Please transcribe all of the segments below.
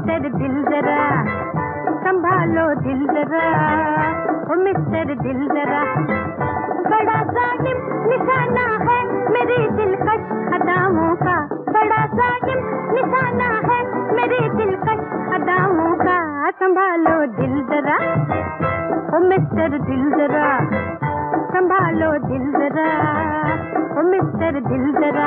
Mister दिल जरा संभालो दिल जरा, ओ मिस्टर दिल जरा। बड़ा जालिम निशाना है मेरी दिलकश अदाओं का, बड़ा जालिम निशाना है मेरी दिलकश अदाओं का। संभालो दिल जरा, ओ मिस्टर दिल जरा संभालो दिल जरा, ओ मिस्टर दिल जरा।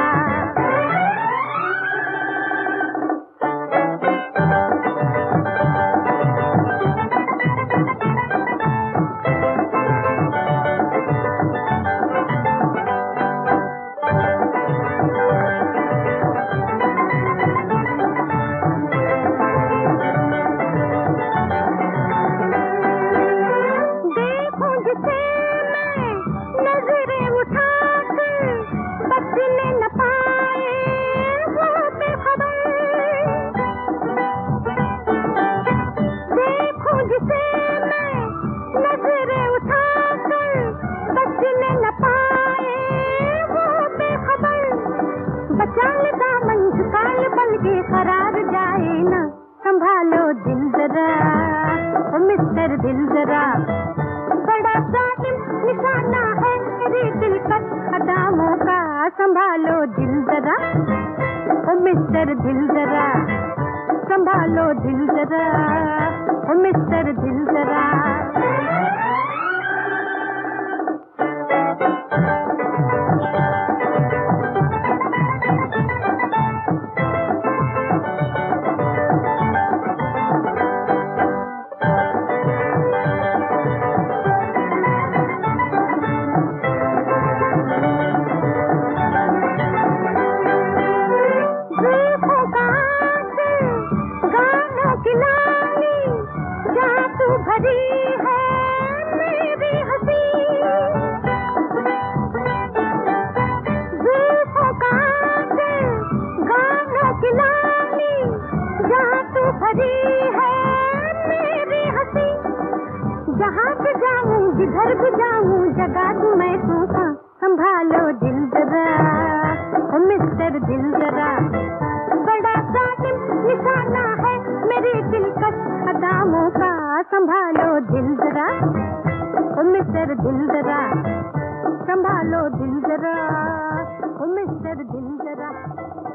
करार जाए ना, संभालो दिल जरा, ओ मिस्टर दिल जरा। बड़ा जालिम निशाना है मेरी दिलकश अदाओं का। संभालो दिल जरा, ओ मिस्टर दिल जरा संभालो दिल जरा, ओ मिस्टर दिल जरा। भरी है मेरी हंसी, जुल्फों का गानों की लाली, जहाँ तू भरी है मेरी हंसी। जहाँ भी जाऊँ जिधर भी जाऊँ जगा दूँ मैं तूफान। संभालो दिल जरा, ओ मिस्टर दिल जरा। बड़ा जालिम निशाना है मेरी दिलकश अदाओं का। संभालो दिल जरा, ओ मिस्टर दिल जरा संभालो दिल जरा, ओ मिस्टर दिल जरा।